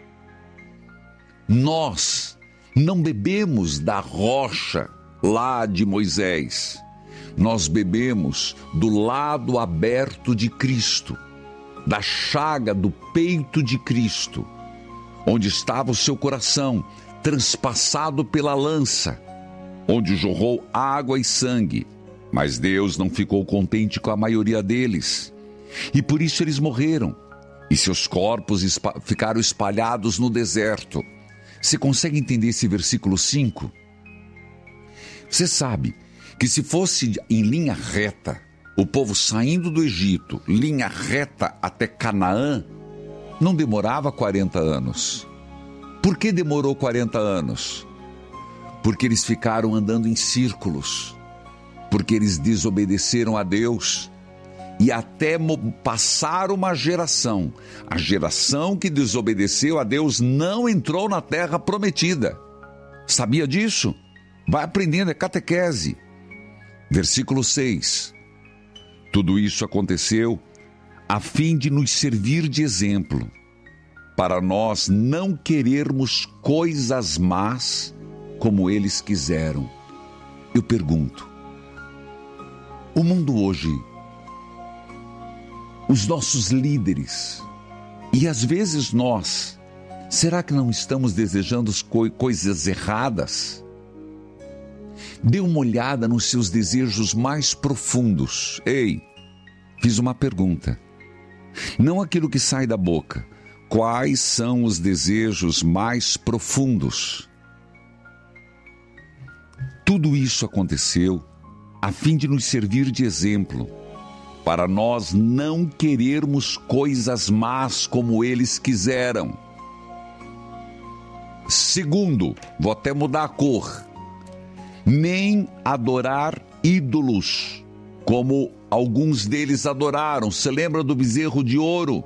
Nós não bebemos da rocha lá de Moisés. Nós bebemos do lado aberto de Cristo, da chaga do peito de Cristo, onde estava o seu coração, transpassado pela lança, onde jorrou água e sangue. Mas Deus não ficou contente com a maioria deles, e por isso eles morreram, e seus corpos espa- ficaram espalhados no deserto. Você consegue entender esse versículo cinco? Você sabe que se fosse em linha reta, o povo saindo do Egito, linha reta até Canaã, não demorava quarenta anos. Por que demorou quarenta anos? Porque eles ficaram andando em círculos. porque eles desobedeceram a Deus. E até passar uma geração, a geração que desobedeceu a Deus não entrou na terra prometida. Sabia disso? Vai aprendendo, é catequese. Versículo seis. Tudo isso aconteceu a fim de nos servir de exemplo, para nós não querermos coisas más como eles quiseram. Eu pergunto, o mundo hoje, os nossos líderes, e às vezes nós, será que não estamos desejando co- coisas erradas? Dê uma olhada nos seus desejos mais profundos. Ei, fiz uma pergunta. Não aquilo que sai da boca. Quais são os desejos mais profundos? Tudo isso aconteceu a fim de nos servir de exemplo, para nós não querermos coisas más como eles quiseram. Segundo, vou até mudar a cor, nem adorar ídolos, como alguns deles adoraram. Você lembra do bezerro de ouro?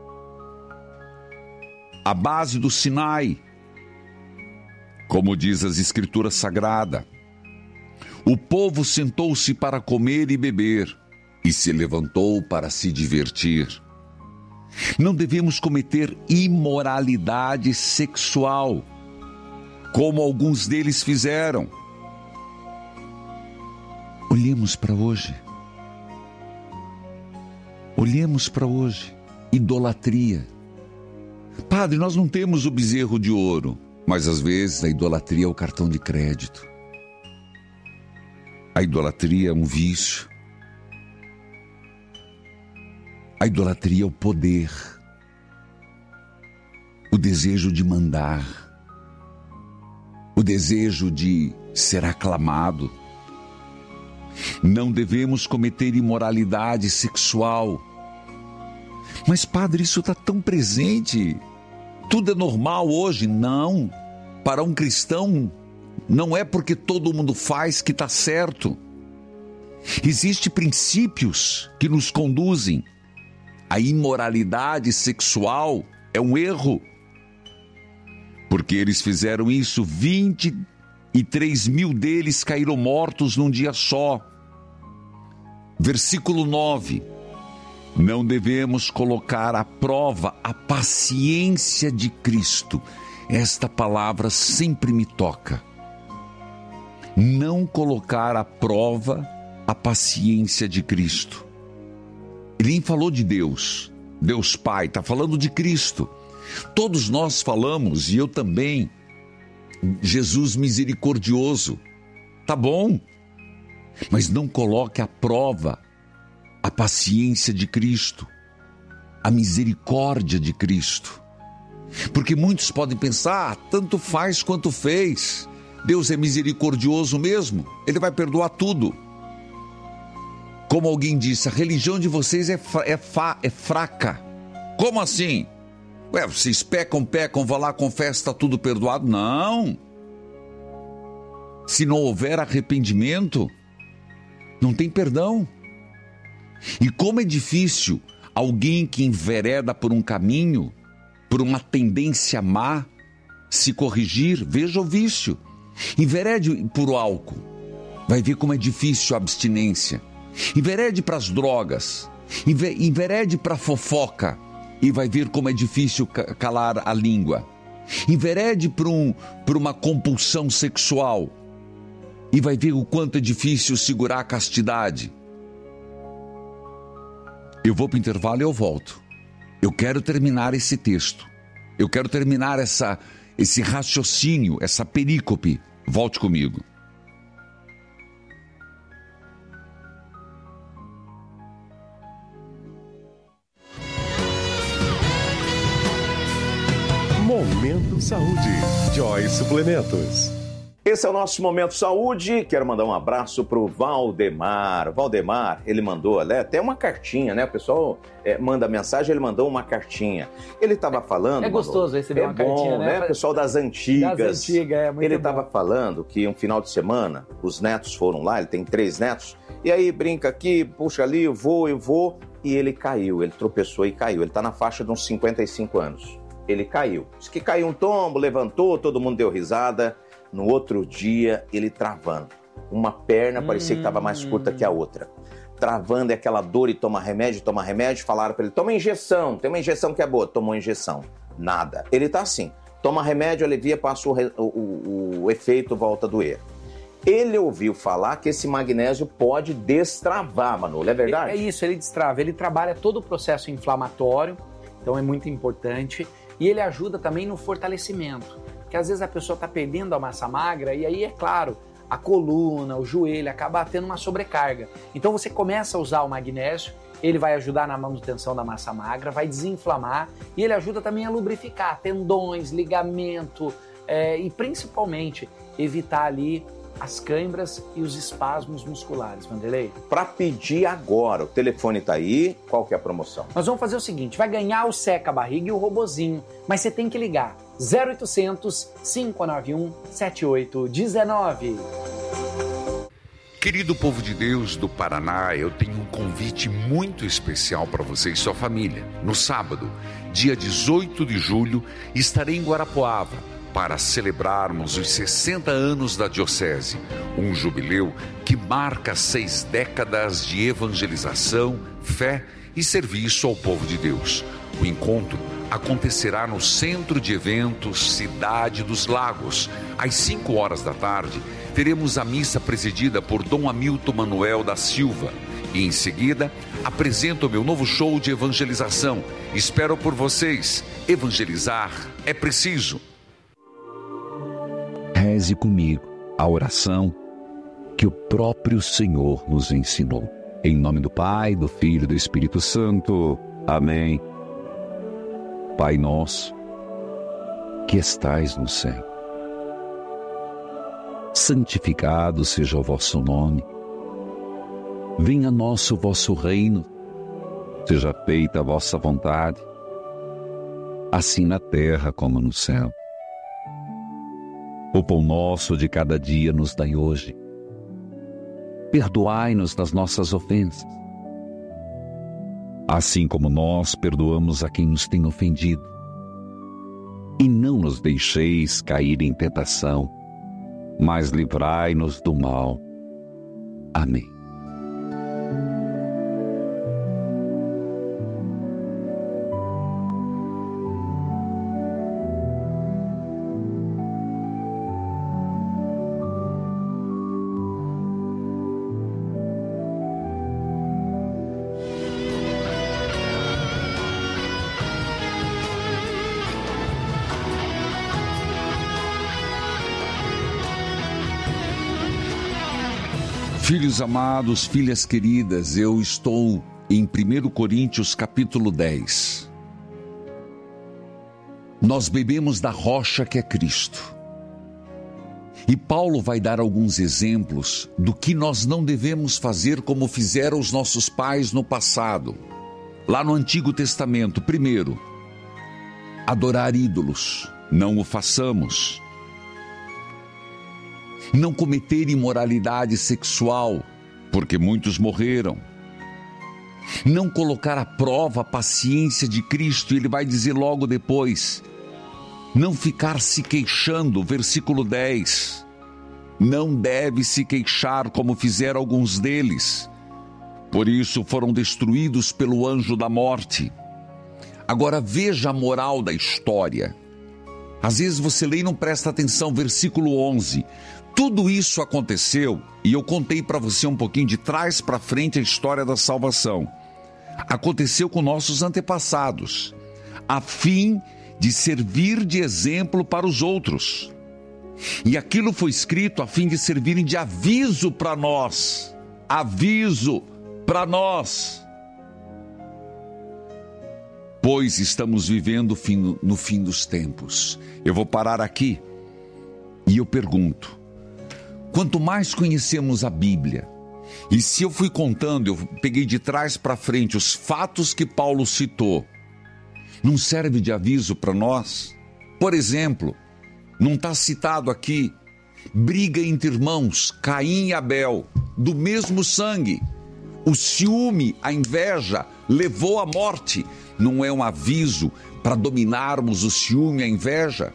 A base do Sinai, como diz as Escrituras Sagradas. O povo sentou-se para comer e beber, e se levantou para se divertir. Não devemos cometer imoralidade sexual, como alguns deles fizeram. Olhemos para hoje. Olhemos para hoje. Idolatria. Padre, nós não temos o bezerro de ouro, mas às vezes a idolatria é o cartão de crédito. A idolatria é um vício. A idolatria é o poder, o desejo de mandar, o desejo de ser aclamado. Não devemos cometer imoralidade sexual. Mas, padre, isso está tão presente. Tudo é normal hoje. Não. Para um cristão, não é porque todo mundo faz que está certo. Existem princípios que nos conduzem. A imoralidade sexual é um erro. Porque eles fizeram isso, vinte e três mil deles caíram mortos num dia só. Versículo nove. Não devemos colocar à prova a paciência de Cristo. Esta palavra sempre me toca. Não colocar à prova a paciência de Cristo. Ele nem falou de Deus, Deus Pai, está falando de Cristo. Todos nós falamos, e eu também, Jesus misericordioso. Tá bom, mas não coloque à prova a paciência de Cristo, a misericórdia de Cristo. Porque muitos podem pensar, ah, tanto faz quanto fez. Deus é misericordioso mesmo, Ele vai perdoar tudo. Como alguém disse, a religião de vocês é, fra- é, fa- é fraca. Como assim? Ué, vocês pecam, pecam, vão lá, confessam, está tudo perdoado? Não. Se não houver arrependimento, não tem perdão. E como é difícil alguém que envereda por um caminho, por uma tendência má, se corrigir. Veja o vício. Enverede por álcool, vai ver como é difícil a abstinência. Enverede para as drogas, enverede para a fofoca, e vai ver como é difícil calar a língua. Enverede para um, para uma compulsão sexual, e vai ver o quanto é difícil segurar a castidade. Eu vou para o intervalo e eu volto. Eu quero terminar esse texto. Eu quero terminar essa, esse raciocínio, essa perícope. Volte comigo. Momento Saúde. Joy Suplementos. Esse é o nosso Momento Saúde. Quero mandar um abraço pro Valdemar. Valdemar, ele mandou né, até uma cartinha, né? O pessoal é, manda mensagem, ele mandou uma cartinha. Ele estava falando... É gostoso Manu, receber é uma bom, cartinha, né? né? O pessoal das antigas. Das antigas, é muito Ele bom. estava falando que um final de semana, os netos foram lá, ele tem três netos, e aí brinca aqui, puxa ali, eu vou, eu vou, e ele caiu, ele tropeçou e caiu. Ele está na faixa de uns cinquenta e cinco anos. Ele caiu. Diz que caiu um tombo, levantou, todo mundo deu risada. No outro dia, ele travando. Uma perna parecia que estava mais curta que a outra. Travando, é aquela dor e toma remédio, toma remédio. Falaram para ele, toma injeção, tem uma injeção que é boa. Tomou injeção. Nada. Ele tá assim, toma remédio, alivia, passa o, o, o, o efeito, volta a doer. Ele ouviu falar que esse magnésio pode destravar, Manolo, é verdade? É isso, ele destrava. Ele trabalha todo o processo inflamatório, então é muito importante. E ele ajuda também no fortalecimento. Porque às vezes a pessoa está perdendo a massa magra e aí, é claro, a coluna, o joelho acaba tendo uma sobrecarga. Então você começa a usar o magnésio, ele vai ajudar na manutenção da massa magra, vai desinflamar e ele ajuda também a lubrificar tendões, ligamento é, e principalmente evitar ali as câimbras e os espasmos musculares, Vanderlei. Para pedir agora, o telefone tá aí, qual que é a promoção? Nós vamos fazer o seguinte, vai ganhar o seca-barriga e o robozinho, mas você tem que ligar zero oitocentos, cinco nove um, sete oito um nove. Querido povo de Deus do Paraná, eu tenho um convite muito especial para você e sua família. No sábado, dia dezoito de julho, estarei em Guarapuava para celebrarmos os sessenta anos da Diocese, um jubileu que marca seis décadas de evangelização, fé e serviço ao povo de Deus. O encontro acontecerá no Centro de Eventos Cidade dos Lagos. Às cinco horas da tarde, teremos a missa presidida por Dom Hamilton Manuel da Silva. E em seguida, apresento o meu novo show de evangelização. Espero por vocês. Evangelizar é preciso. Reze comigo a oração que o próprio Senhor nos ensinou. Em nome do Pai, do Filho e do Espírito Santo. Amém. Pai nosso, que estais no céu, santificado seja o vosso nome. Venha a nós o vosso reino, seja feita a vossa vontade, assim na terra como no céu. O pão nosso de cada dia nos dai hoje. Perdoai-nos das nossas ofensas, assim como nós perdoamos a quem nos tem ofendido. E não nos deixeis cair em tentação, mas livrai-nos do mal. Amém. Filhos amados, filhas queridas, eu estou em primeiro Coríntios capítulo dez. Nós bebemos da rocha que é Cristo. E Paulo vai dar alguns exemplos do que nós não devemos fazer como fizeram os nossos pais no passado. Lá no Antigo Testamento, primeiro, adorar ídolos, não o façamos. Não cometer imoralidade sexual, porque muitos morreram. Não colocar à prova a paciência de Cristo, ele vai dizer logo depois. Não ficar se queixando, versículo dez. Não deve se queixar como fizeram alguns deles. Por isso foram destruídos pelo anjo da morte. Agora veja a moral da história. Às vezes você lê e não presta atenção, versículo onze. Tudo isso aconteceu, e eu contei para você um pouquinho de trás para frente a história da salvação. Aconteceu com nossos antepassados, a fim de servir de exemplo para os outros. E aquilo foi escrito a fim de servirem de aviso para nós. Aviso para nós. Pois estamos vivendo no fim dos tempos. Eu vou parar aqui e eu pergunto, Quanto mais conhecemos a Bíblia, e se eu fui contando, eu peguei de trás para frente os fatos que Paulo citou, não serve de aviso para nós? Por exemplo, não está citado aqui, briga entre irmãos, Caim e Abel, do mesmo sangue. O ciúme, a inveja, levou à morte. Não é um aviso para dominarmos o ciúme e a inveja?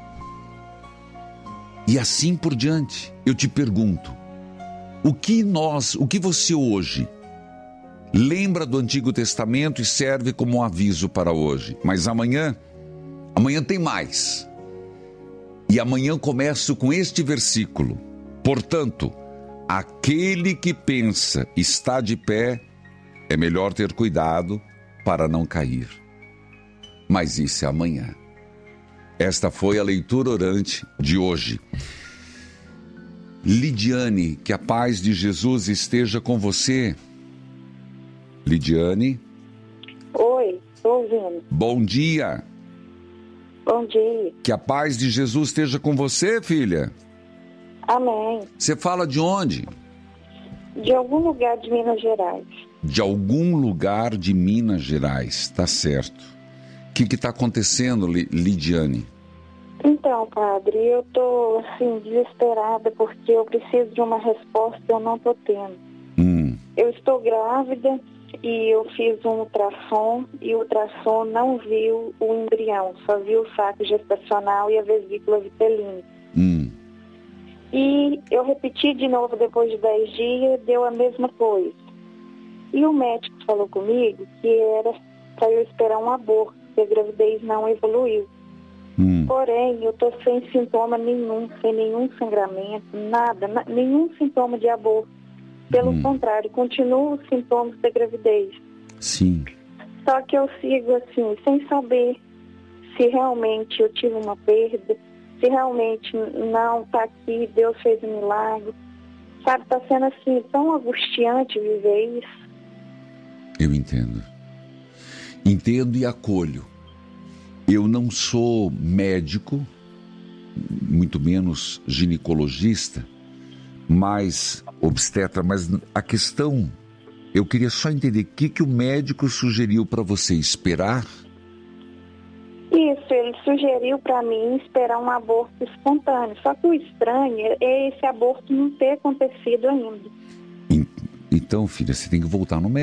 E assim por diante. Eu te pergunto, o que nós, o que você hoje lembra do Antigo Testamento e serve como um aviso para hoje? Mas amanhã, amanhã tem mais. E amanhã começo com este versículo. Portanto, aquele que pensa está de pé, é melhor ter cuidado para não cair. Mas isso é amanhã. Esta foi a leitura orante de hoje. Lidiane, que a paz de Jesus esteja com você. Lidiane? Oi, estou ouvindo. Bom dia. Bom dia. Que a paz de Jesus esteja com você, filha. Amém. Você fala de onde? De algum lugar de Minas Gerais. De algum lugar de Minas Gerais, tá certo. O que está acontecendo, Lidiane? Então, padre, eu tô assim, desesperada porque eu preciso de uma resposta e eu não tô tendo. Hum. Eu estou grávida e eu fiz um ultrassom e o ultrassom não viu o embrião, só viu o saco gestacional e a vesícula vitelina. Hum. E eu repeti de novo depois de dez dias, deu a mesma coisa. E o médico falou comigo que era para eu esperar um aborto, porque a gravidez não evoluiu. Hum. Porém, eu estou sem sintoma nenhum, sem nenhum sangramento, nada, na, nenhum sintoma de aborto. Pelo hum. contrário, continuam os sintomas da gravidez. Sim. Só que eu sigo assim, sem saber se realmente eu tive uma perda, se realmente não está aqui, Deus fez um milagre. Sabe, está sendo assim, tão angustiante viver isso. Eu entendo. Entendo e acolho. Eu não sou médico, muito menos ginecologista, mas obstetra, mas a questão, eu queria só entender o que, que o médico sugeriu para você esperar? Isso, ele sugeriu para mim esperar um aborto espontâneo, só que o estranho é esse aborto não ter acontecido ainda. Então, filha, você tem que voltar no médico.